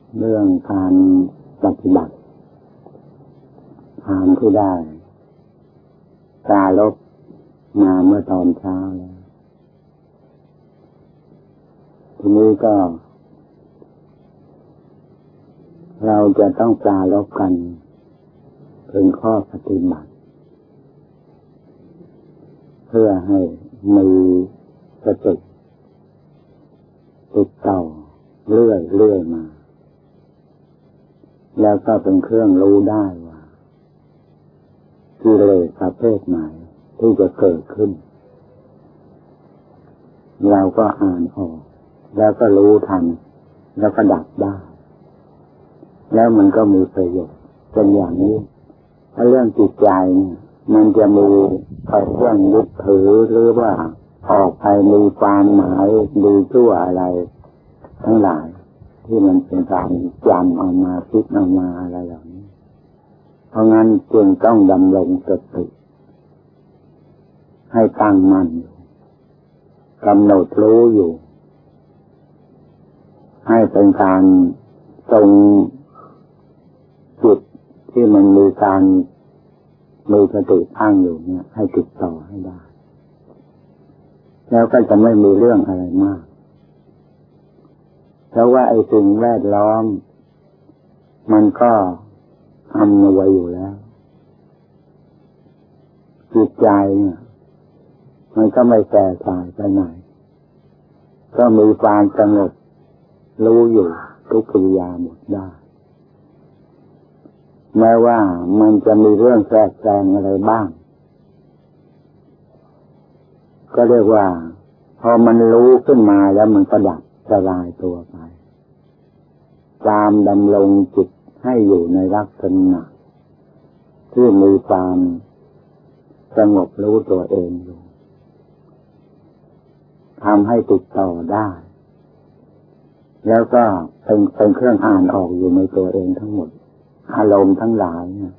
เรื่องการปฏิบัติทานที่ได้ปรารภมาเมื่อตอนเช้าแล้วทีนี้ก็เราจะต้องปรารภกันถึงข้อปฏิบัติเพื่อให้มีสติติดต่อเรื่อยมาแล้วก็เป็นเครื่องรู้ได้ว่ากิเลสประเภทไหนที่จะเกิดขึ้นเราก็อ่านออกแล้วก็รู้ทันแล้วก็ดับได้แล้วมันก็มีประโยชน์เป็นอย่างนี้ถ้าเรื่องจิตใจเนี่ยมันจะมีเรื่องยึดถือหรือว่าออกไปมีความหมายดีชั่วอะไรทั้งหลายที่มันเป็นการจำเอามาคิดเอามาอะไรเหล่านี้เพราะงั้นจึงต้องดำรงสติให้ตั้งมั่นกำหนดรู้อยู่ให้เป็นการทรงจิตที่มันมีการมีสติตั้งอยู่เนี่ยให้ติดต่อให้ได้แล้วก็จะไม่มีเรื่องอะไรมากเพราะว่าไอ้สิ่งแวดล้อมมันก็อำนวยอยู่แล้วจิตใจเนี่ยมันก็ไม่แก่ตายไปไหนก็มีความสงบรู้อยู่ทุกกิริยาหมดได้แม้ว่ามันจะมีเรื่องแทรกแซงอะไรบ้างก็เรียกว่าพอมันรู้ขึ้นมาแล้วมันก็ดับสลายตัวไปตามดำรงจิตให้อยู่ในลักษณะที่มีความสงบรู้ตัวเองอยู่ทำให้ติดต่อได้แล้วก็เป็นเครื่องอ่านออกอยู่ในตัวเองทั้งหมดอารมณ์ทั้งหลายเนี่ย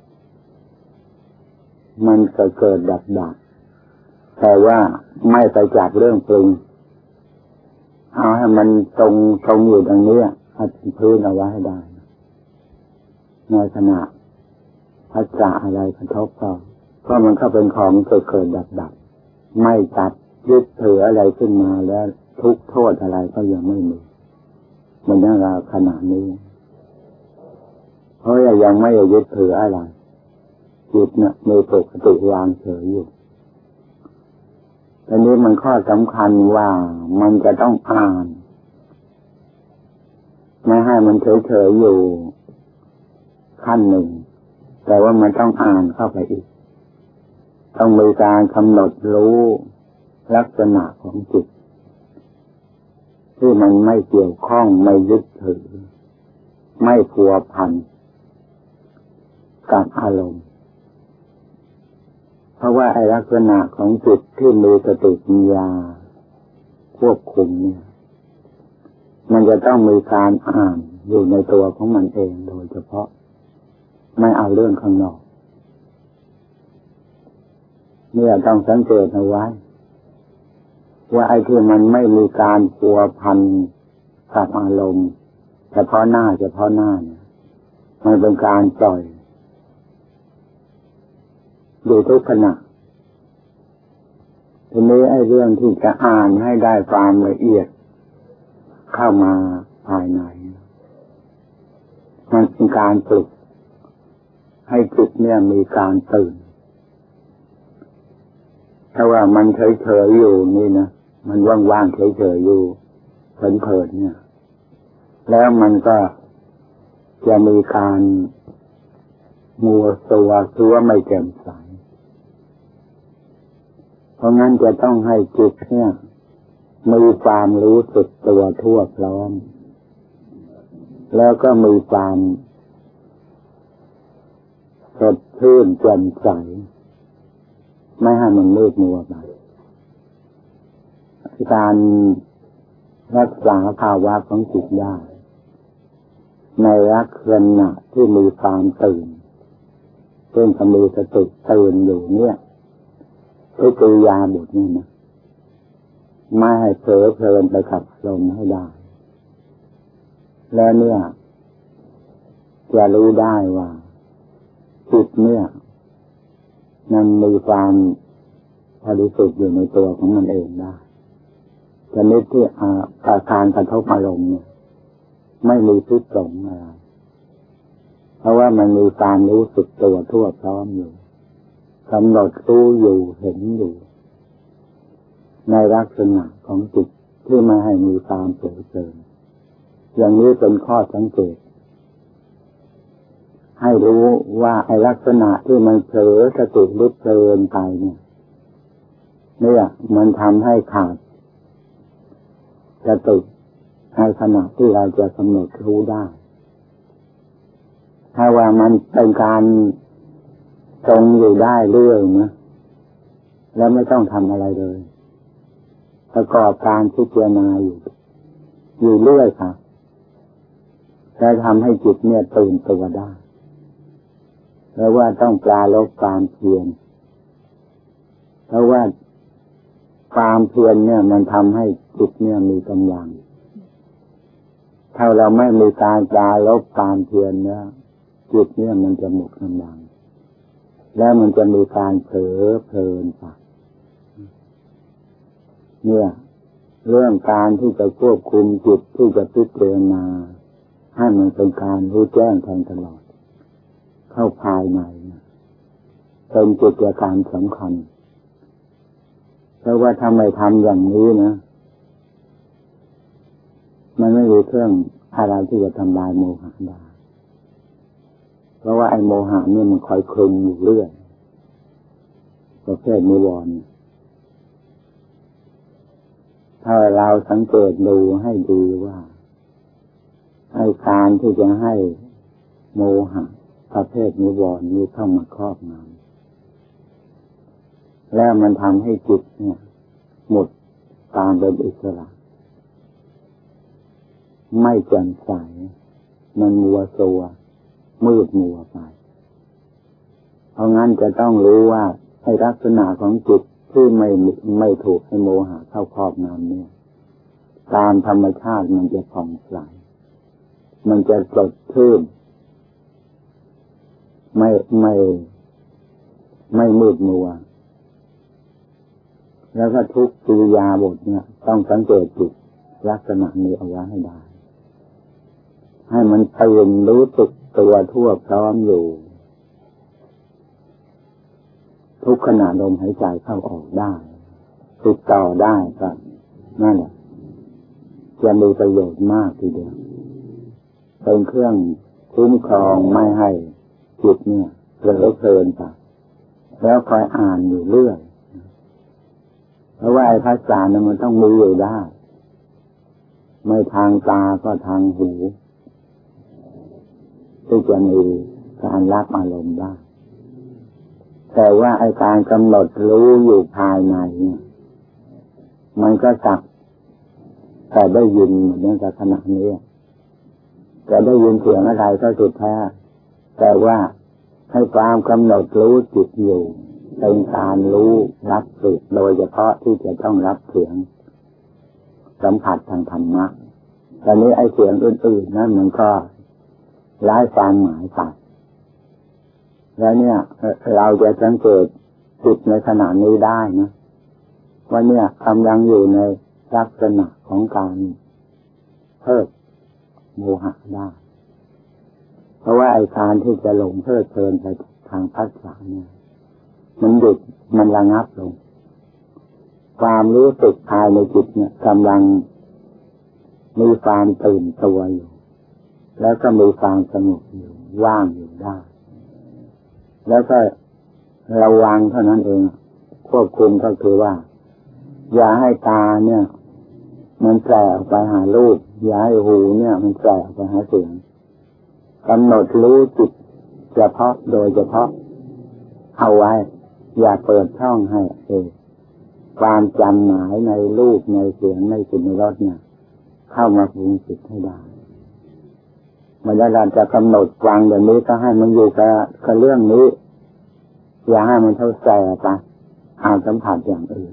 มันจะเกิดดับแต่ว่าไม่ไปจับเรื่องปรุงเอาให้มันตรงอยู่ตรงนี้ให้พื้นเอาไว้ให้ได้ในขณะพัฒนาอะไรกระทบก็มันก็เป็นของเกิดดับไม่จับยึดถืออะไรขึ้นมาแล้วทุกโทษอะไรก็ยังไม่มีมันยังเราขณะนี้เพราะยังไม่ยึดถืออะไรจิตเนี่ยมีปกติวางเฉยอยู่อันนี้มันข้อสำคัญว่ามันจะต้องอ่านไม่ให้มันเฉยๆอยู่ขั้นหนึ่งแต่ว่ามันต้องอ่านเข้าไปอีกต้องมีการกำหนดรู้ลักษณะของจิตที่มันไม่เกี่ยวข้องไม่ยึดถือไม่พัวพันกับอารมณ์เพราะว่าไอ้ลักษณะของจิตที่มีสติปัญญาควบคุมเนี่ยมันจะต้องมีการอ่านอยู่ในตัวของมันเองโดยเฉพาะไม่เอาเรื่องข้างนอกเนี่ยต้องสังเกตเอาไว้ว่าไอ้ที่มันไม่มีการพัวพันกับอารมณ์เฉพาะหน้าเนี่ยมันเป็นการปล่อยดูทุกขณะทีนี้ไอ้เรื่องที่จะอ่านให้ได้ความละเอียดเข้ามาภายในมันเป็นการปลุกให้จิตเนี่ยมีการตื่นถ้าว่ามันเฉยๆอยู่นี่นะมันว่างๆเฉยๆอยู่เพลินๆเนี่ยแล้วมันก็จะมีการมัวตัวไม่แจ่มใสเพราะงั้นจะต้องให้จิตเนี่ยมีความรู้สึกตัวทั่วพร้อมแล้วก็มีความสดชื่นแจ่มใสไม่ให้มันมืดมัวไปการรักษาภาวะของจิตได้ในลักษณะที่มีความตื่นซึ่งมีสติตื่นอยู่เนี่ยทุกกิริยาบทนี้นะไม่ให้เผลอเพลินไปกับลมให้ได้แล้วเนี่ยจะรู้ได้ว่าจิตเนี่ยมันมีความบริสุทธิ์อยู่ในตัวของมันเองได้ชนิดที่การกระทบอารมณ์เนี่ยไม่มีพิษสงอะไรเพราะว่ามันมีการรู้สึกตัวทั่วพร้อมอยู่กำหนดรู้อยู่เห็นอยู่ในลักษณะของจิตที่ไม่ให้มีความเผลอเพลินอย่างนี้เป็นข้อสังเกตให้รู้ว่าไอ้ลักษณะที่มันเผลอสติลุกเพลินไปเนี่ยมันทำให้ขาดสติในขณะที่เราจะกำหนดรู้ได้ถ้าว่ามันเป็นการทรงอยู่ได้เรื่อยนะแล้วไม่ต้องทำอะไรเลยประกอบการพิจารณาอยู่เรื่อยค่ะจะทำให้จิตเนี่ยตื่นตัวได้เพราะว่าต้องปราลบความเพียรเพราะว่าความเพียรเนี่ยมันทำให้จิตเนี่ยมีกำลังถ้าเราไม่มีการปราลบความเพียรเนี่ยจิตเนี่ยมันจะหมดกำลังแล้วมันจะมีการเผลอเพลินไปเนี่ยเรื่องการที่จะควบคุมจิตที่จะพิจารณาให้มันเป็นการรู้แจ้งแทงตลอดเข้าภายในเป็นกิจการสำคัญเพราะว่าถ้าไม่ทำอย่างนี้นะมันไม่มีเครื่องอะไรที่จะทำลายโมหะได้เพราะว่าไอ้โมหะนี่มันคอยคลุมอยู่เรื่อยประเภทนิวรณ์ถ้าเราสังเกตดูให้ดีว่าไอ้การที่จะให้โมหะประเภทนิวรณ์นี้เข้ามาครอบงำแล้วมันทำให้จิตเนี่ยหมดการเป็นอิสระไม่แจ่มใสมันมัวซัวมืดมัวไปเพราะงั้นจะต้องรู้ว่าให้ลักษณะของจิตที่ไม่ถูกให้โมหะเข้าครอบงำเนี่ยตามธรรมชาติมันจะผ่องใสมันจะสดชื่นไม่มืดมัวแล้วก็ทุกกิริยาบทเนี่ยต้องสังเกตจิตลักษณะนี้เอาไว้ให้ได้ให้มันตื่นรู้สึกตัวทั่วพร้อมอยู่ทุกขณะลมหายใจเข้าออกได้ติดต่อได้ครับนั่นแหละจะมีประโยชน์มากทีเดียวเป็นเครื่องคุ้มครองไม่ให้จิตเนี่ยเผลอเพลินไปแล้วคอยอ่านอยู่เรื่อยเพราะว่าไอ้ภาษาเนี่ยมันต้องมีอยู่ได้ไม่ทางตาก็ทางหูที่จะมีการรับอารมณ์ได้แต่ว่าไอ้การกำหนดรู้อยู่ภายในเนี่ยมันก็สักแต่ได้ยินเหมือนกับขณะนี้จะได้ยินเสียงอะไรก็สุดแท้แต่ว่าให้ความกำหนดรู้จิตอยู่เป็นการรู้รับสึกโดยเฉพาะที่จะต้องรับเสียงสัมผัสทางธรรมะตอนนี้ไอ้เสียงอื่นๆนั่นมันก็ไร้ความหมายไปแล้วเนี่ยเราจะสังเกตจิตในขณะนี้ได้นะว่าเนี่ยกำลังอยู่ในลักษณะของการเพิกโมหะได้เพราะว่าไอ้การที่จะหลงเพลิดเพลินไปทางภัสสะเนี่ยมันหยุดมันระงับลงความรู้สึกภายในจิตเนี่ยกำลังมีความตื่นตัวอยู่แล้วก็มีความสงบอยู่ว่างอยู่ได้แล้วก็ระวังเท่านั้นเองควบคุมก็คือว่าอย่าให้ตาเนี่ยมันแสออกไปหารูปอย่าให้หูเนี่ยมันแสออกไปหาเสียงกำหนดรู้จิตเฉพาะโดยเฉพาะเอาไว้อย่าเปิดช่องให้ความจำหมายในรูปในเสียงในกลิ่นในรสเนี่ยเข้ามาปรุงจิตให้ได้เมื่อเราจะกำหนดฟังแบบนี้ก็ให้มันอยู่กับเรื่องนี้อย่าให้มันเท่าแสไปเอาสัมผัสอย่างอื่น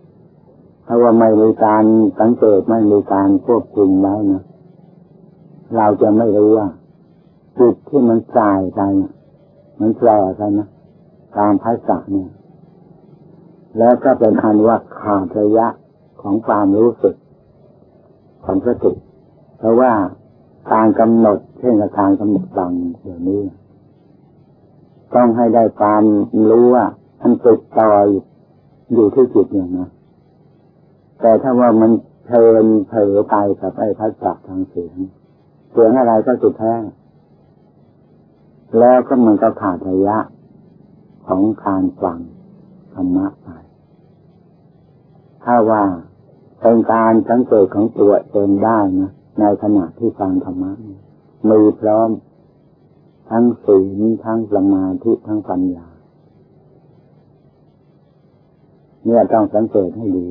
ถ้าว่าไม่มีการสังเกตไม่มีการควบคุมไว้นะเราจะไม่รู้ว่าจิตที่มันสายไปมันแปรไปนะตามภาษาเนี่ยแล้วก็เป็นอันว่าขาดระยะของความรู้สึกของสติเพราะว่าการกำหนดเช่นการกำหนดบางเดี๋ยวนี้ต้องให้ได้ความรู้ว่ามันติดต่ออยู่ที่จิตอย่างนะแต่ถ้าว่ามันเพลินเผลอไปกับไอ้ภาษาทางเสียงอะไรก็สุดแท้แล้วก็มันก็ขาดระยะของการฟังธรรมะไปถ้าว่าเป็นการสังเกตของตัวเองได้นะในขณะที่ฟังธรรมะมีพร้อมทั้งศีลทั้งสมาธิทั้งปัญญาเนี่ยต้องสังเกตให้ดี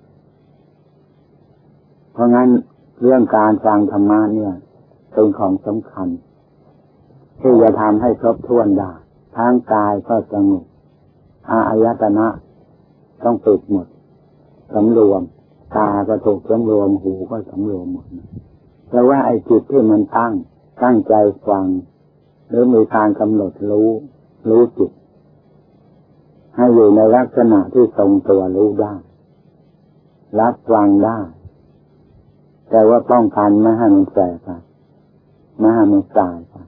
เพราะงั้นเรื่องการฟังธรรมะเนี่ยเป็นของสำคัญที่จะทำให้ครบถ้วนได้ทั้งกายก็สงบอายตนะต้องปิดหมดสำรวมตาก็ถูกสำรวมหูก็สำรวมหมดแต่ว่าไอ้จิตที่มันตั้งใจฟังหรือมีการกำหนดรู้จิตให้อยู่ในลักษณะที่ทรงตัวรู้ได้รับฟังได้แต่ว่าป้องกันไม่ให้มันแสบไปไม่ให้มันสายไป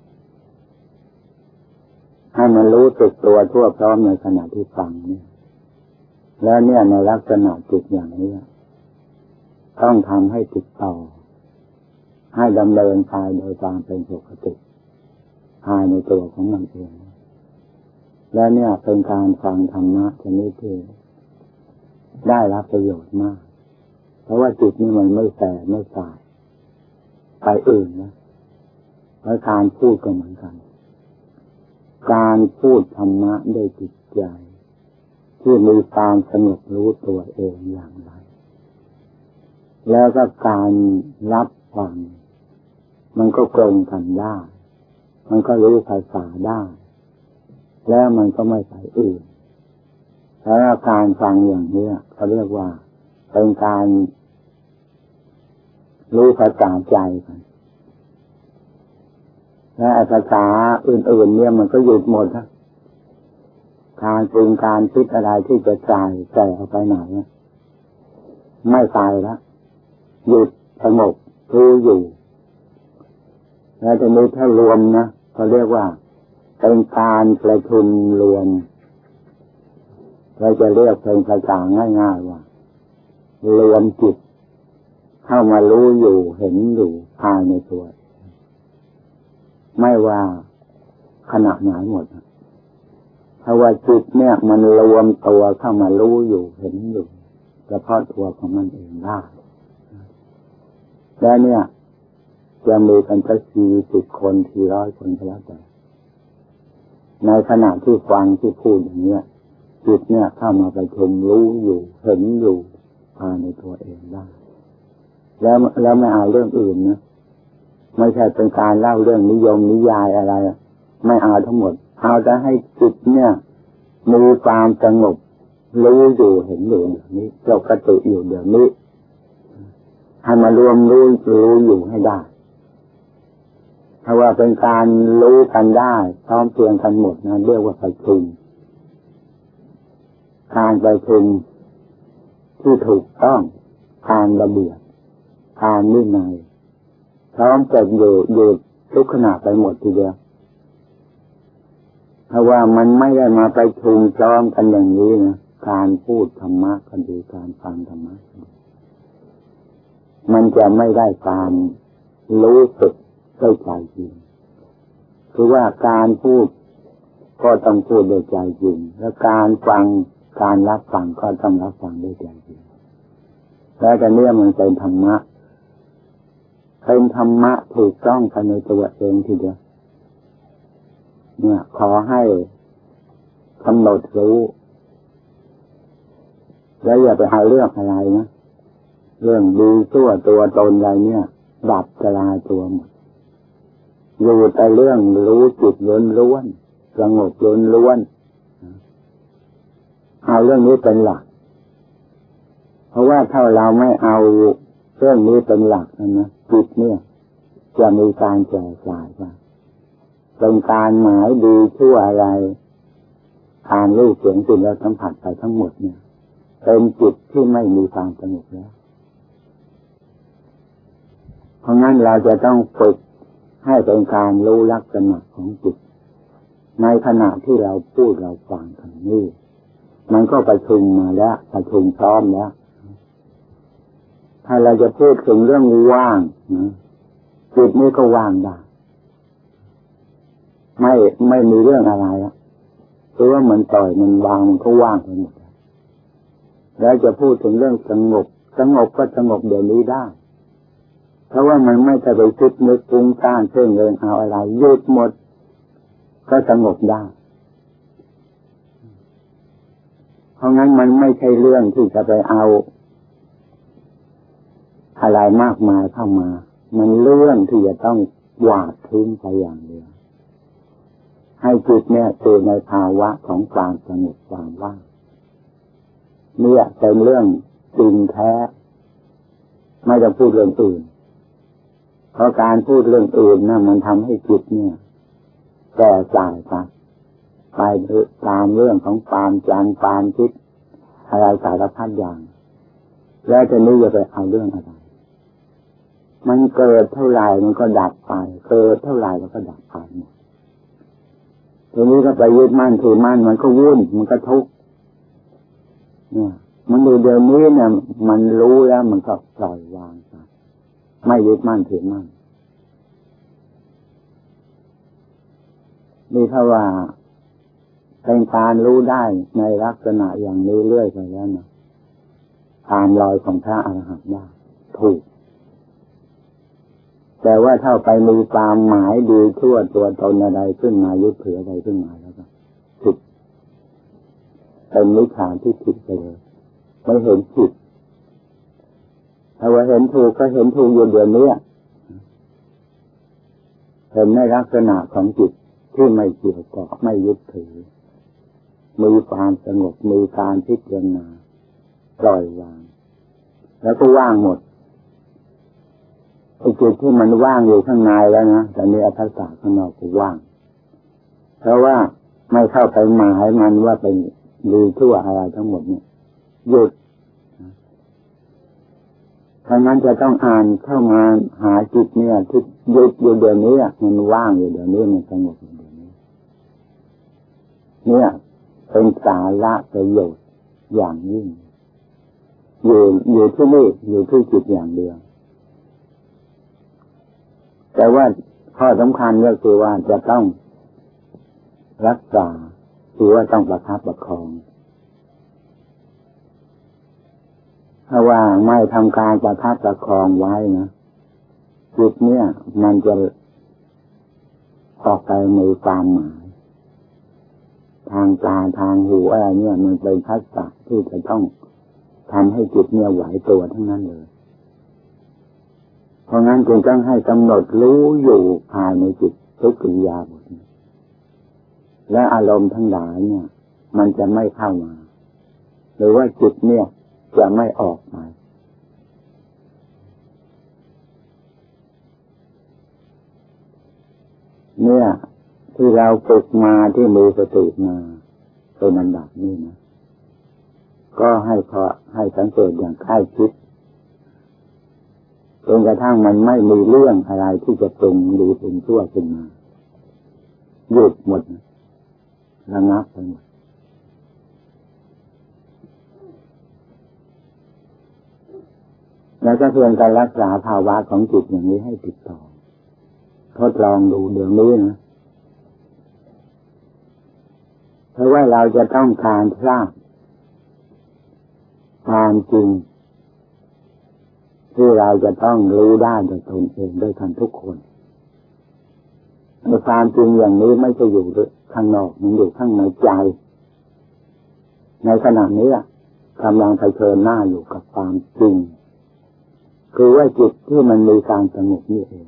ให้มันรู้สึกตัวทั่วพร้อมในขณะที่ฟังเนี่ยแล้วเนี่ยในลักษณะจิตอย่างนี้ต้องทำให้ติดต่อให้ดำเนินไปโดยความเป็นปกติภายในตัวของมันเองและเนี่ยเป็นการฟังธรรมะชนิดที่ได้รับประโยชน์มากเพราะว่าจิตนี่มันไม่แสบไม่สายไปอื่นนะแล้วการพูดก็เหมือนกันการพูดธรรมะด้วยจิตใจที่มีความสงบรู้ตัวเองอย่างไรแล้วก็การรับฟังมันก็ตรงกันได้มันก็รู้ภาษาได้แล้วมันก็ไม่ไปอื่นแล้วการฟังอย่างนี้เขาเรียกว่าเป็นการรู้ภาษาใจกันและภาษาอื่นๆเนี่ยมันก็หยุดหมดนะการปรุงการคิดอะไรที่จะใส่ออกไปไหนไม่ไปแล้วหยุดสงบรู้อยู่แล้วทีนี้ถ้ารวมนะเขาเรียกว่าเป็นการประชุมรวมเราจะเรียกเป็นภาษาง่ายๆว่ารวมจิตเข้ามารู้อยู่เห็นอยู่ภายในตัวไม่ว่าขณะไหนหมดเพราะว่าจิตเนี่ยมันรวมตัวเข้ามารู้อยู่เห็นอยู่เฉพาะตัวของมันเองได้และเนี่ยจะมีกันสัก40 คน400 คนก็แล้วแต่ในขณะที่ฟังที่พูดอย่างเนี้ยจิตเนี่ยเข้ามาประชุมรู้อยู่เห็นอยู่ภายในตัวเองได้แล้วไม่เอาเรื่องอื่นนะไม่ใช่เป็นการเล่าเรื่องนิยมนิยายอะไรไม่เอาทั้งหมดเอาแต่ให้จิตเนี่ยมีความสงบรู้อยู่เห็นอยู่อย่างนี้ปกติอยู่เดี๋ยวนี้ให้มารวมรู้อยู่ให้ได้เพราะว่าเป็นการรู้กันได้พร้อมเพรียงกันหมดนะเรียกว่าประชุมการประชุมที่ถูกต้องตามระเบียบตามวินัยพร้อมกันอยู่ทุกขณะไปหมดทีเดียวเพราะว่ามันไม่ได้มาประชุมพร้อมกันอย่างนี้นะการพูดธรรมะกันดีการฟังธรรมะมันจะไม่ได้ความรู้สึกด้วยใจจริงคือว่าการพูดก็ต้องพูดด้วยใจจริงและการฟังการรับฟังก็ต้องรับฟังด้วยใจจริงแล้วแต่เนี่ยมันเป็นธรรมะถูกต้องภายในตัวเองทีเดียวเนี่ยขอให้กำหนดรู้แล้วอย่าไปหาเรื่องอะไรนะเรื่องดีชั่วตัวตนอะไรเนี่ยดับกระลาตัวหมดอยู่แต่เรื่องรู้จิตล้วนๆสงบล้วนๆเอาเรื่องนี้เป็นหลักเพราะว่าถ้าเราไม่เอาเรื่องนี้เป็นหลักนะจิตเนี่ยจะมีการแก่กลายไปเป็นการหมายดีชั่วอะไรการรู้เสียงสิ่งและสัมผัสไปทั้งหมดเนี่ยเป็นจิตที่ไม่มีความสงบแล้วเพราะงั้นเราจะต้องฝึกให้เป็นการรู้ลักษณะของจิตในขณะที่เราพูดเราฟังกันนี่มันก็ประชุมมาแล้วประชุมพร้อมแล้วถ้าเราจะพูดถึงเรื่องว่างนะจิตนี้ก็ว่างได้ไม่มีเรื่องอะไรอ่ะเพราะว่ามันปล่อยมันวางมันก็ว่างไปหมดแล้วจะพูดถึงเรื่องสงบก็สงบเดี๋ยวนี้ได้เพราะว่ามันไม่จะไปคิดนึกฟุ้งซ่านเพ่งเล็งเอาอะไรหยุดหมดก็สงบได้เพราะงั้นมันไม่ใช่เรื่องที่จะไปเอาอะไรมากมายเข้ามามันเรื่องที่จะต้องหวาดทิ้งไปอย่างเดียวให้จิตเนี่ยอยู่ในภาวะของความสงบความว่างเนี่ยเป็นเรื่องจริงแท้ไม่ต้องพูดเรื่องอื่นเพราะการพูดเรื่องอื่นนะมันทำให้จิตเนี่ยแก่กลายไปตามเรื่องของความจำความคิดอะไรสารพัดอย่างแล้วจะนึกจะไปเอาเรื่องอะไรมันเกิดเท่าไหร่มันก็ดับไปเกิดเท่าไหร่มันก็ดับไปทีนี้ก็ไปยึดมั่นถือมั่นมันก็วุ่นมันก็ทุกข์เนี่ยมันดูเดี๋ยวนี้เนี่ยมันรู้แล้วมันก็ปล่อยวางไปไม่ยึดมั่นถือมั่นนี่ถ้าว่าเป็นการรู้ได้ในลักษณะอย่างนี้เรื่อยไปแล้วนะตามรอยของพระอรหันต์ได้ถูกแต่ว่าถ้าไปมีความหมายดีชั่วตัวตนอะไรขึ้นมายึดถืออะไรขึ้นมาแล้วก็ผิดเป็นมิจฉาทิฏฐิไปเลยไม่เห็นผิดถ้าว่าเห็นถูกก็เห็นถูกอยู่เดี๋ยวนี้เห็นในลักษณะของจิตที่ไม่เกี่ยวกับไม่ยึดถือมีความสงบมีการพิจารณาปล่อยวางแล้วก็ว่างหมดไอ้จิตที่มันว่างอยู่ข้างในแล้วนะแต่นี่อัตตาข้างนอกก็ว่างเพราะว่าไม่เข้าไปหมายมันว่าเป็นดีชั่วอะไรทั้งหมดเนี่ยหยุดเพราะงั้นจะต้องอ่านเข้ามาหาจิตเนี่ยที่หยุดอยู่เดี๋ยวนี้มันว่างอยู่เดี๋ยวนี้มันสงบอยู่เดี๋ยวนี้เนี่ยเป็นสาระประโยชน์อย่างยิ่งอยู่ที่นี่อยู่ที่จิตอย่างเดียวแต่ว่าข้อสำคัญก็คือว่าจะต้องรักษาคือว่าต้องประคับประคองถ้าว่าไม่ทำการประคับประคองไว้นะจิตเนี่ยมันจะออกไปมีความหมายทางตาทางหูอะไรเนี่ยมันเป็นทักษะที่จะต้องทำให้จิตเนี่ยไหวตัวทั้งนั้นเลยเพราะงั้นจึงต้องให้กำหนดรู้อยู่ภายในจิตทุกกิริยาบทและอารมณ์ทั้งหลายเนี่ยมันจะไม่เข้ามาหรือว่าจิตเนี่ยจะไม่ออกมาเนี่ยที่เราฝึกมาที่มีสติมาเป็นอันดับนี้นะก็ให้สังเกตอย่างใกล้ชิดจนกระทั่งมันไม่มีเรื่องอะไรที่จะปรุงหรือเป็นชั่วขึ้นมาหยุดหมดระงับไปหมดแล้วก็เพียงการรักษาภาวะของจิตอย่างนี้ให้ติดต่อทดลองดูเดี๋ยวนี้นะเพราะว่าเราจะต้องการทราบความจริงที่เราจะต้องรู้ได้โดยตนเองด้วยกันทุกคนในความจริงอย่างนี้ไม่ใช่อยู่ข้างนอกมันอยู่ข้างในใจในขณะนี้กำลังเผชิญหน้าอยู่กับความจริงคือว่าจิตที่มันมีการสงบนี่เอง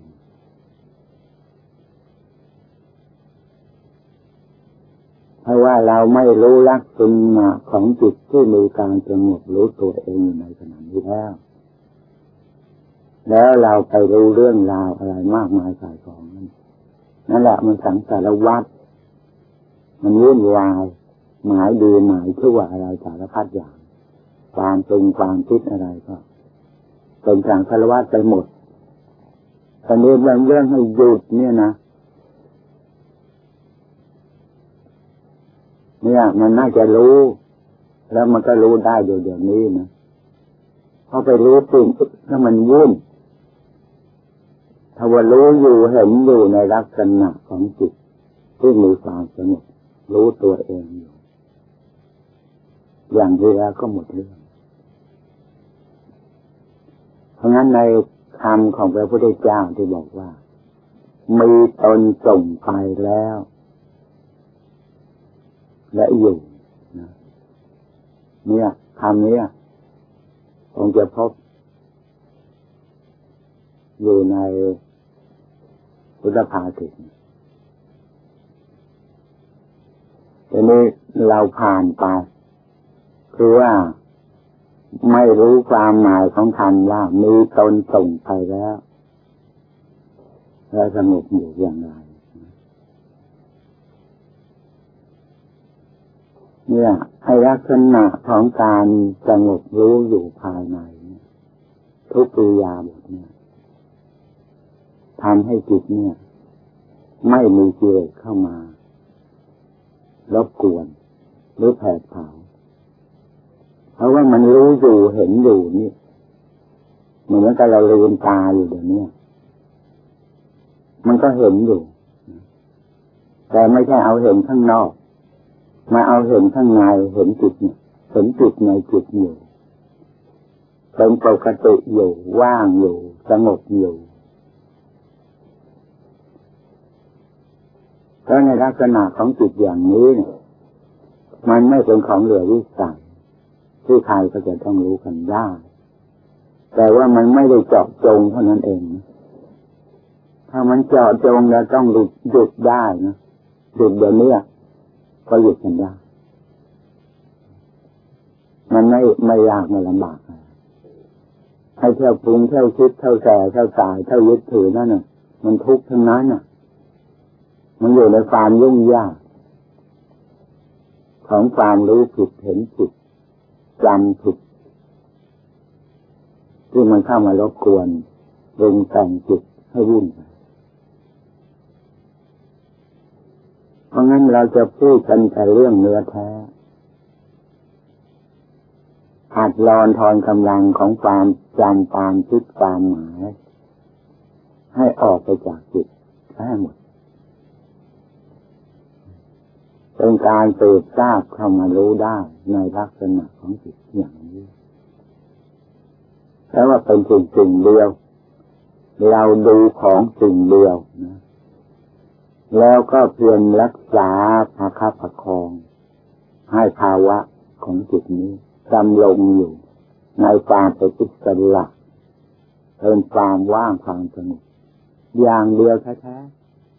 เพราะว่าเราไม่รู้ลักษณะของจิตที่มีการสงบรู้ตัวเองอยู่ในขณะนี้แล้วแล้วเราไปรู้เรื่องราวอะไรมากมายสายของนั่นแหละมันสังสารวัฏมันวุ่นวายหมายดีหมายชั่วอะไรสารพัดอย่างความปรุงความคิดอะไรก็เป็นสังสารวัฏไปหมดตอนนี้เรื่องให้หยุดเนี่ยนะเนี่ยมันน่าจะรู้แล้วมันก็รู้ได้เดี๋ยวนี้นะพอไปรู้สิ่งถ้ามันวุ่นถ้าว่ารู้อยู่เห็นอยู่ในลักษณะของจิตที่มีความสงบรู้ตัวเองอยู่อย่างนี้แล้วก็หมดเรื่องเพราะงั้นในคำของพระพุทธเจ้าที่บอกว่ามีตนส่งไปแล้วและอยู่นะเนี่ยคำนี้คงจะพบอยู่ในพุทธภาษิตทีนี้เราผ่านไปคือว่าไม่รู้ความหมายของคำว่ามีตนส่งไปแล้วสงบอยู่อย่างไรเนี่ยให้ลักษณะของการสงบรู้อยู่ภายในทุกอิริยาบถเนี่ยทำให้จิตเนี่ยไม่มีกิเลสเข้ามารบกวนหรือแผดเผาเพราะว่ามันรู้อยู่เห็นอยู่นี่เหมือนกับเราลืมตาอยู่เดี๋ยวนี้มันก็เห็นอยู่แต่ไม่ใช่เอาเห็นข้างนอกมาเอาเห็นข้างในเห็นจิตเนี่ยเห็นจิตในจิตอยู่เป็นปกติอยู่ว่างอยู่สงบอยู่เพราะในลักษณะของจิตอย่างนี้เนี่ยมันไม่เป็นของเหลือวิสัยที่ใครก็จะต้องรู้กันได้แต่ว่ามันไม่ได้เจาะจงเท่านั้นเองถ้ามันเจาะจงแล้วต้องหยุดได้นะหยุดเดี๋ยวนี้ก็หยุดกันได้มันไม่ยากไม่ลำบากให้เที่ยวปรุงเที่ยวคิดเที่ยวแส่เที่ยวสายเที่ยวยึดถือนั่นน่ะมันทุกข์ทั้งนั้นน่ะมันอยู่ในความยุ่งยากของความรู้ผิดเห็นผิดจำผิดที่มันเข้ามารบกวนปรุงแต่งจิตให้วุ่นเพราะงั้นเราจะพูดกันแต่เรื่องเนื้อแท้หัดรอนทอนกำลังของความจำความคิดความหมายให้ออกไปจากจิตให้หมดเป็นการสืบทราบเข้ามารู้ได้ในลักษณะของจิตอย่างนี้แล้วว่าเป็นสิ่งเดียวเราดูของสิ่งเดียวนะแล้วก็เพียรรักษาประคับประคองให้ภาวะของจิตนี้ดำรงอยู่ในความเป็นอิสระเป็นความว่างความสงบอย่างเดียวแท้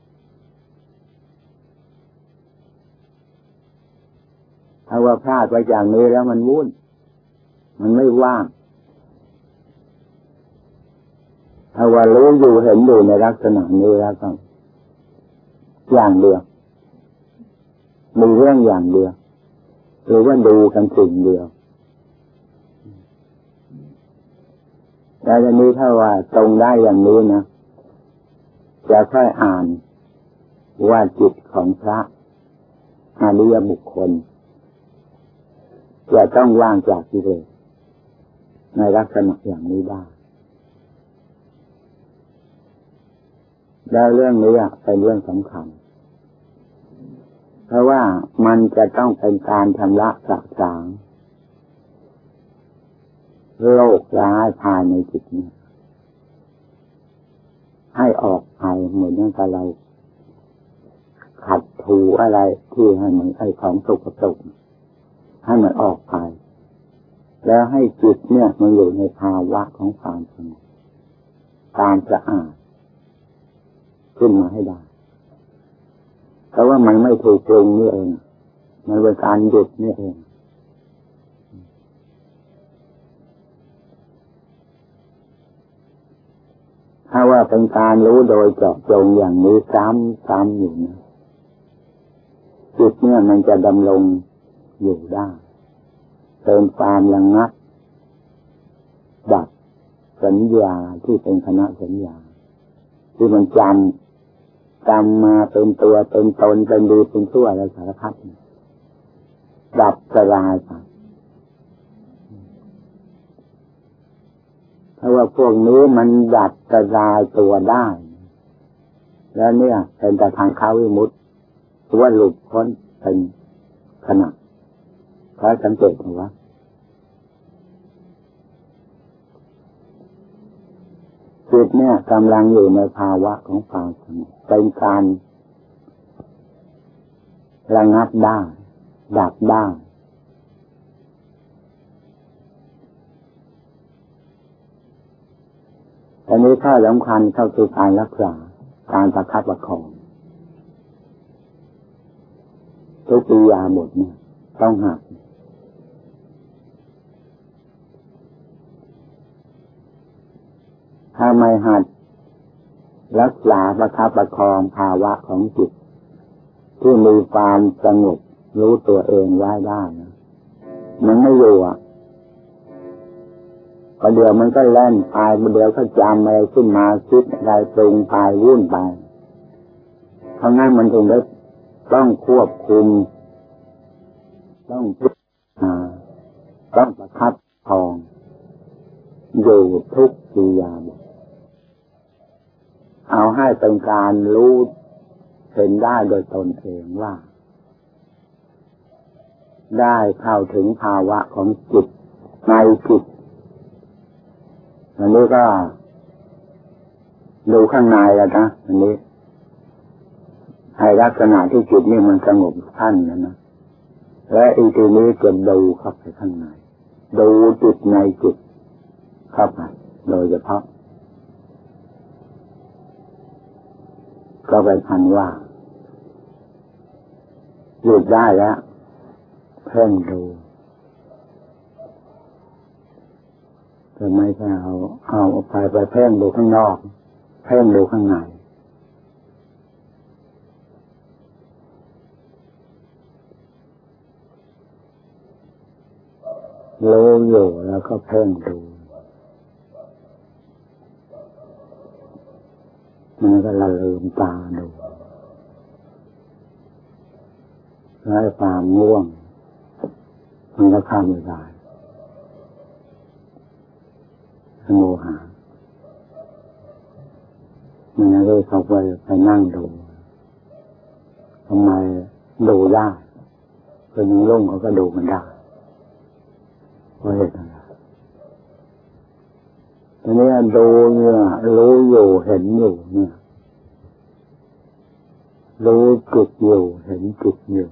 ๆถ้าว่าพลาดไปอย่างนี้แล้วมันวุ่นมันไม่ว่างถ้าว่ารู้อยู่เห็นอยู่ในลักษณะนี้แล้วก็อย่างเดียวมีเรื่องอย่างเดียวหรือว่าดูกันสิ่งเดียวแต่ทีนี้ถ้าว่าตรงได้อย่างนี้นะจะค่อยอ่านว่าจิตของพระอริยบุคคลจะต้องว่างจากกิเลสในลักษณะอย่างนี้ได้แล้วเรื่องนี้เป็นเรื่องสำคัญเพราะว่ามันจะต้องเป็นการชำระสะสางโลกร้ายภายในจิตนี้ให้ออกไปเหมือนอย่างกับเราขัดถูอะไรที่ให้มันไอ้ของสกปรกให้มันออกไปแล้วให้จิตเนี่ยมันอยู่ในภาวะของความสงบความสะอาดขึ้นมาให้ได้เพราะว่ามันไม่ถูกปรุงนี่เองมันเป็นการหยุดนี่เองว่าเป็นการรู้โดยเจาะจงอย่างนี้ซ้ำอยู่นะจิตเนี่ยมันจะดำรงอยู่ได้เป็นความระงับดับสัญญาที่เป็นคณะสัญญาที่มันจำมาเป็นตัวเป็นตนเป็นดีเป็นชั่วอะไรสารพัดดับสลายไปเพราะว่าพวกนี้มันดับสลายตัวได้แล้วเนี่ยเป็นแต่ทางเข้าวิมุตติหรือว่าหลุดพ้นเป็นขณะเพราะสังเกตดูว่าจิตเนี่ยกำลังอยู่ในภาวะของความสงบเป็นการระงับได้ดับได้อันนี้ข้อสำคัญเข้าสู่การรักษาการประคับประคองทุกอิริยาบถเนี่ยต้องหัดถ้าไม่หัดรักษาประคับประคองภาวะของจิตที่มีความสงบรู้ตัวเองไว้ได้นะมันไม่อยู่ประเดี๋ยวมันก็แล่นไปประเดี๋ยวก็จำอะไรขึ้นมาคิดอะไรปรุงไปวุ่นไปเพราะงั้นมันถึงได้ต้องควบคุมต้องพิจารณาต้องประคับประคองอยู่ทุกอิริยาบถเอาให้เป็นการรู้เห็นได้โดยตนเองว่าได้เข้าถึงภาวะของจิตในจิตอันนี้ก็ดูข้างในแล้วนะอันนี้ให้ลักษณะที่จิตนี่มันสงบท่านนะและอีกทีนี้จะดูเข้าไปข้างในดูจิตในจิตเข้าไปโดยเฉพาะก็ไปทันว่าหยุดได้แล้วเพ่งดูแต่ไม่ใช่เอาไปเพ่งดูข้างนอกเพ่งดูข้างในรู้อยู่แล้วก็เพ่งดูมันก็ละลืมตาดูแล้วความง่วงมันก็เข้าไม่ได้โมหะมันก็เลยเข้าไปนั่งดูทำไมดูได้คนยังลุ่งเขาก็ดูมันได้เพราะเหตุอะไรทีนี้ดูเนี่ยรู้อยู่เห็นอยู่เนี่ยรู้จิตอยู่เห็นจิตอยู่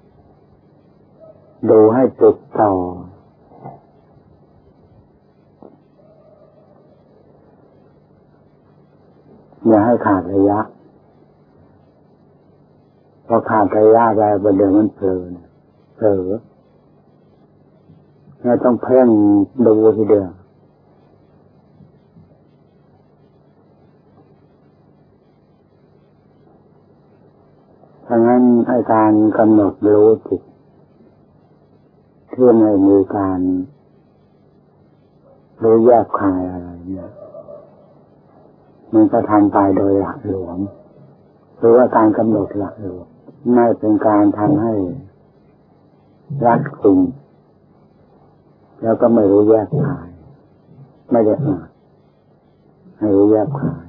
ดูให้ติดต่ออย่าให้ขาดระยะพอขาดระยะไปประเดี๋ยวมันเผลอเนี่ยต้องเพ่งดูทีเดียวดังนั้นให้การกำหนดรู้จิตที่ไม่มีการรู้แยกคายอะไรเนี่ยมันก็ทำไปโดยหลักหลวงหรือว่าการกำหนดหลักหลวงไม่เป็นการทำให้รัดกุมแล้วก็ไม่รู้แยกคายไม่ได้ให้รู้แยกคาย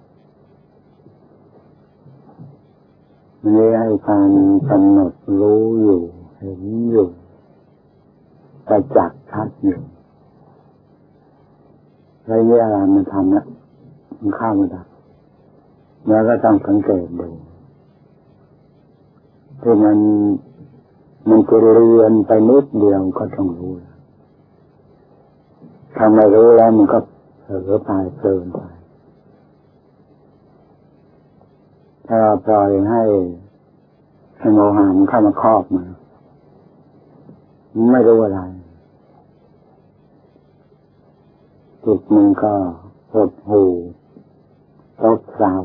นี่ให้การกำหนดรู้อยู่เห็นอยู่ประจักษ์ชัดอยู่แล้วเวลามันทำแล้วมันเข้าไม่ได้แล้วก็ต้องสังเกตดูที่มันจะเรียนไปนิดเดียวก็ต้องรู้ถ้าไม่รู้แล้วมันก็เผลอไปเพลินไปถ้าปล่อยให้โมหะมันเข้ามาครอบมาไม่รู้อะไรจิตมันก็หดหู่ซบเซา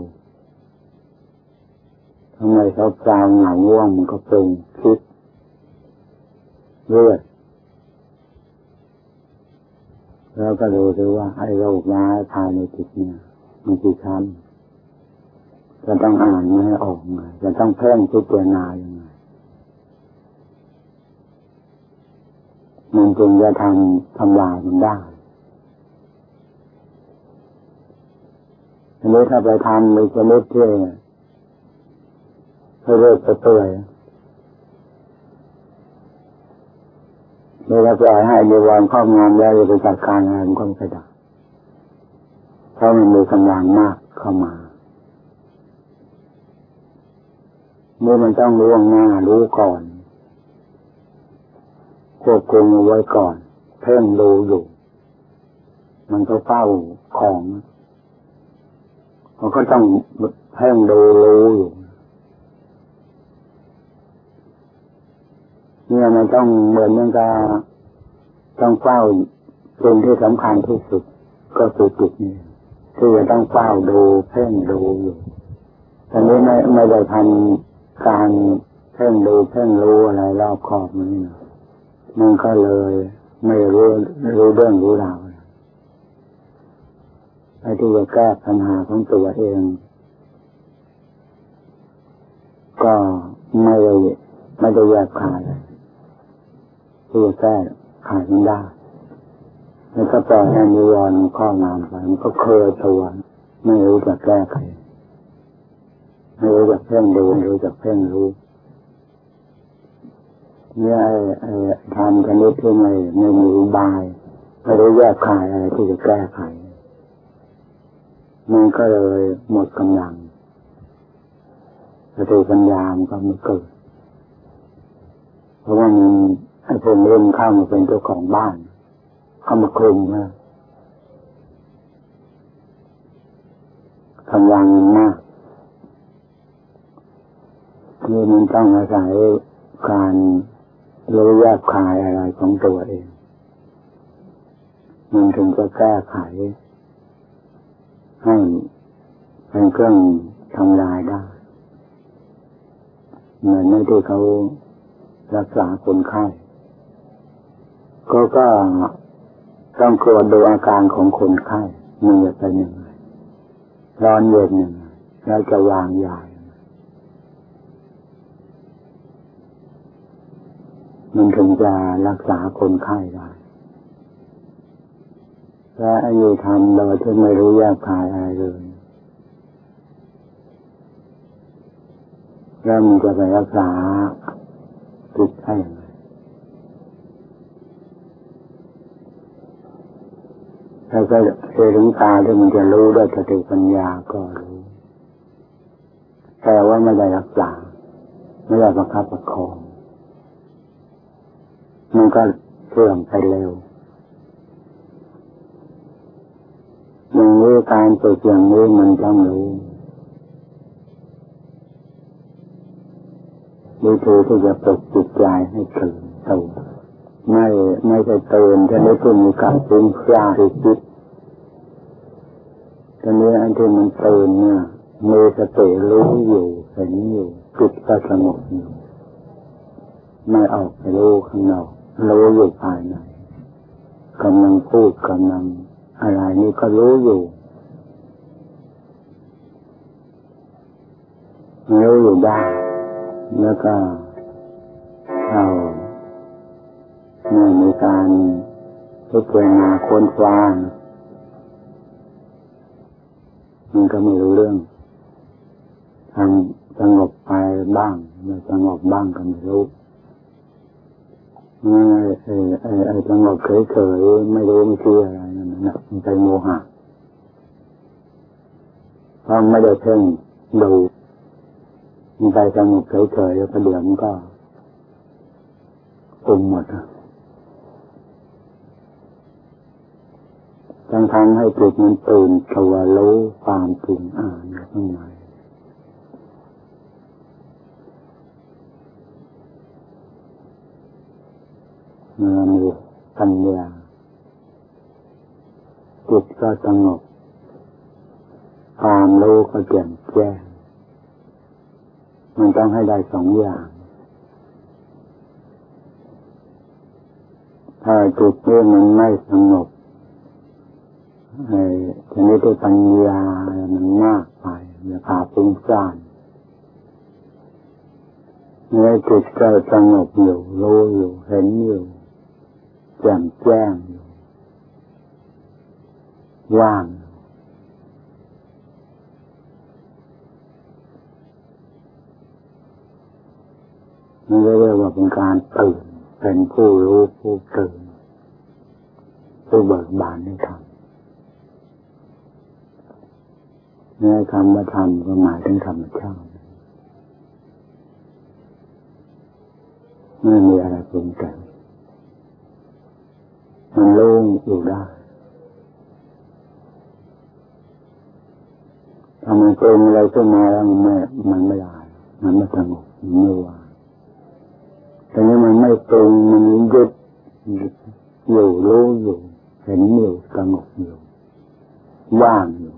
ทำไมซบเซาเหงาง่วงมันก็ปรุงคิดเลือดแล้วก็ดูดูว่าไอ้โรคร้ายภายในจิตเนี่ยมันกี่ชั้นจะต้องอ่านไม่ให้ออกไงจะต้องเพ่งพิจารณายังไงมันจึงจะทำลายมันได้ทีนี้ถ้าไปทำในชนิดที่ให้เลิกไปเปื่อยไม่ได้ปล่อยให้มีวันครอบงำแล้วจะไปจัดการอะไรมันก็ไม่ได้เพราะมันมีกำลังมากเข้ามาเมื่อมันต้องรู้หน้ารู้ก่อนควบคุมเอาไว้ก่อนเพ่งดูอยู่มันก็เฝ้าของมันก็ต้องเพ่งดูรู้อยู่เนี่ยมันต้องเหมือนกับต้องเฝ้าสิ่งที่สำคัญที่สุดก็คือจิตนี่ที่จะต้องเฝ้าดูเพ่งดูอยู่ตอนนี้ไม่ได้ทำการเพ่งดูเพ่งรู้อะไรรอบคอบนี่นะมันก็เลยไม่รู้เรื่องรู้ราวไอ้ที่จะแก้ปัญหาของตัวเองก็ไม่ได้แยกขายที่จะแก้ขายมันได้แล้วก็ปล่อยให้นิวรณ์ครอบงำไปมันก็เคยตัวไม่รู้จะแก้ไขไม่รู้จะเพ่งดูไม่รู้จะเพ่งรู้เนี่ยไอ้ทำชนิดที่ไม่มีอุบายไม่รู้แยกขายอะไรที่จะแก้ไขมันก็เลยหมดกำลังสติปัญญามันก็ไม่เกิดเพราะว่ามันไอ้พวกเล่นเข้ามาเป็นเจ้าของบ้านเข้ามาคลุมนะกำลังมันมากนี่มันต้องอาศัยการรู้แยกขายอะไรของตัวเองมันถึงจะแก้ไขให้เป็นเครื่องทำลายได้เหมือนในที่เขารักษาคนไข้ก็ต้องตรวจดูอาการของคนไข้มันจะเป็นยังไงร้อนเย็นยังไงแล้วจะวางยามันถึงจะรักษาคนไข้ได้และไอ้นี่ทำโดยที่ไม่รู้แยกขายอะไรเลยแล้วมันจะไปรักษาจิตได้ยังไงแล้วก็เสียถึงตาที่มันจะรู้ด้วยสติปัญญาก็รู้แต่ว่าไม่ได้รักษาไม่ได้ประคับประคองมันก็เสื่อมไปเร็วอย่างนี้การฝึกอย่างนี้มันต้องรู้วิธีที่จะปลุกจิตใจให้ตื่นตัวไม่ใช่ตื่นจะได้ตื่นมีการฟุ้งซ่านคิดตอนนี้อันที่มันตื่นเนี่ยมีสติรู้อยู่เห็นอยู่จิตก็สงบอยู่ไม่ออกไปรู้ข้างนอกรู้อยู่ภายในกำลังพูดกำลังอะไรนี่ก็รู้อยู่รู้อยู่ได้แล้วก็เอาเมื่อมีการพิจารณาค้นคว้ามันก็ไม่รู้เรื่องทำสงบไปบ้างไม่สงบบ้างก็ไม่รู้ไอ้สงบเฉยๆไม่รู้ไม่เชื่ออะไรนั่นนะมันเป็นโมหะเพราะไม่ได้เพ่งดูมันไปสงบเฉยๆแล้วก็เดี๋ยวมันก็คุมหมดทั้งให้จิตมันตื่นตัวรู้ความจริงข้างในเมื่อมีปัญญาจิตก็สงบความรู้ก็แจ่มแจ้งมันต้องให้ได้สองอย่างถ้าจิตนี้มันไม่สงบทีนี้ด้วยปัญญามันมากไปอย่าพาฟุ้งซ่านเมื่อจิตก็สงบอยู่รู้อยู่เห็นอยู่แจ่มแจ้งอยู่ว่างนี่เรียกว่าเป็นการตื่นเป็นผู้รู้ผู้ตื่นผู้เบิกบานในธรรมในคำว่าธรรมก็หมายถึงธรรมชาติไม่มีอะไรปรุงแต่งมันโล่งอยู่ได้ถ้ามันปรุงอะไรขึ้นมาแล้วมันไม่ได้มันไม่สงบมันไม่ว่างแต่นี้มันไม่ปรุงมันหยุดอยู่รู้อยู่เห็นอยู่สงบอยู่ว่างอยู่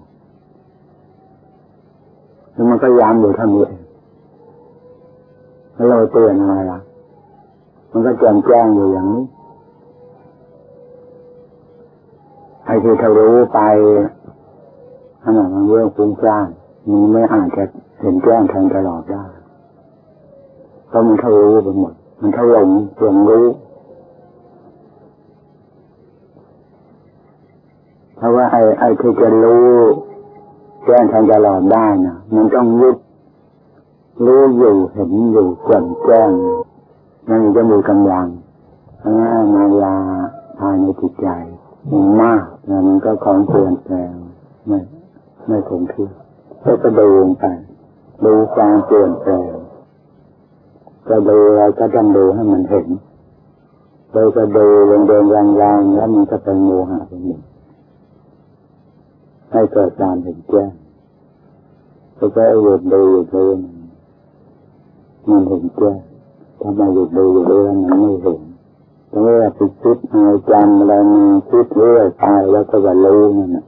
แล้วมันก็ยามอยู่เท่านี้เองแล้วเราเตือนอะไรล่ะมันก็แจ่มแจ้งอยู่อย่างนี้ไอ้ที่เรารู้ไปขนาดมันเรื่องฟุ้งซ่านมันไม่อาจจะเห็นแจ้งทันตลอดได้เพราะมันเข้ารู้ไปหมดมันเข้าหลงรู้เพราะว่าไอ้ที่จะรู้แจ้งทันตลอดได้นะมันต้องรู้อยู่เห็นอยู่แจ่มแจ้งนั่นจะมีกำลังเพราะว่ามายาภายในจิตใจมันมากแล้วมันก็ของเปลี่ยนแปลงไม่คงที่ก็ดูไปดูความเปลี่ยนแปลงจะดูเราก็ต้องดูให้มันเห็นโดยจะดูเดินๆแรงๆแล้วมันจะเป็นโมหะไปหมดให้เกิดการเห็นแจ้งก็จะหยุดดูอยู่เลยมันเห็นแจ้งถ้ามาหยุดดูอยู่เลยมันไม่เห็นเพราะว่าติดคิดเอาจำอะไรมาคิดเรื่อยไปแล้วก็จะรู้นั่นแหละ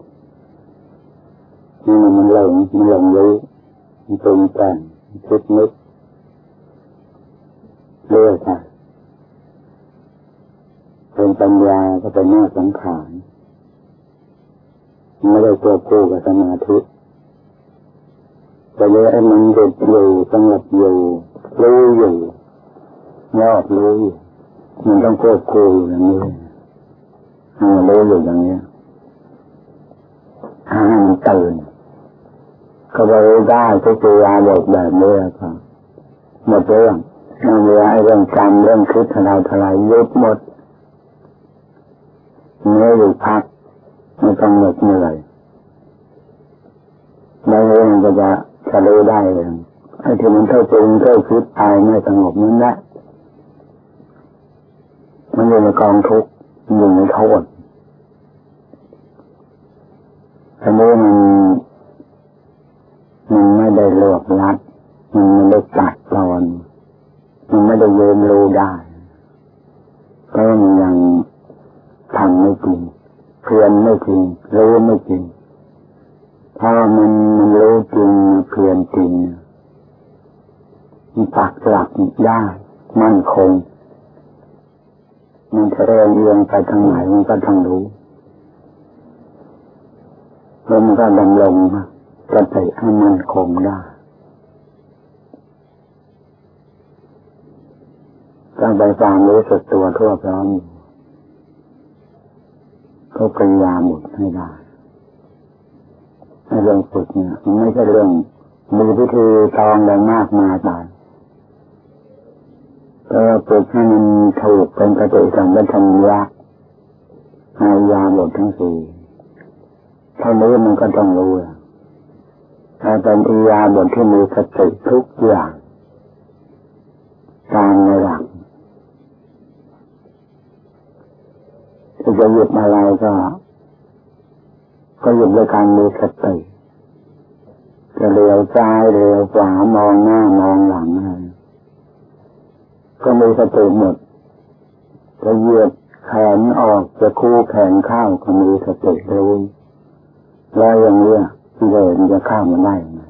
นี่มันหลงรู้มันปรุงแต่งคิดนึกเรื่อยไปเป็นปัญญาก็เป็นหน้าสังขารไม่ได้ควบคู่กับสมาธิแต่เลยไอ้มันหยุดอยู่สงบอยู่รู้อยู่ยอดรู้อยู่มันต้องควบคู่อยู่อย่างนี้รู้อยู่อย่างนี้ให้มันตื่นก็ไปได้ก็คือยาบทแบบนี้ครับหมดเรื่องไม่มีไอ้เรื่องจำเรื่องคิดทลายยุบหมดเมื่ออยู่พักไม่ต้องเหนื่อยแล้วเรื่องก็จะรู้ได้เองไอ้ที่มันเท่าปรุงเท่าคิดไปไม่สงบนั่นแหละมันอยู่ในกองทุกข์อยู่ในโทษอันนี้มันไม่ได้รวบรัดมันไม่ได้ตัดตอนมันไม่ได้เยินรู้ได้เพราะมันยังทำไม่จริงเพียรไม่จริงรู้ไม่จริงถ้ามันรู้จริงเพียรจริงมันปักหลักได้มั่นคงมันจะเรียงไปทางไหนมันก็ต้องรู้แล้วมันก็ดำรงสติให้มั่นคงได้ต้องไปความรู้สึกตัวทั่วพร้อมก็พยายามหมดให้ได้ในเรื่องฝึกเนี่ยมันไม่ใช่เรื่องมีวิธีตองอะไรมากมายไปก็ฝึกให้มันถูกเป็นปฏิสัมพันธ์ยะในยาบททั้งสี่เท่านี้มันก็ต้องรู้ถ้าเป็นอิยาบทที่มีสติทุกอย่างการในหลักจะหยุดอะไรก็หยุดด้วยการมีสติจะเลี้ยวซ้ายเลี้ยวขวามองหน้ามองหลังอะไรก็มีสติหมดจะเหยียดแขนออกจะคู่แขนเข้าก็มีสติรู้แล้วอย่างนี้เลยมันจะข้ามมันได้ไง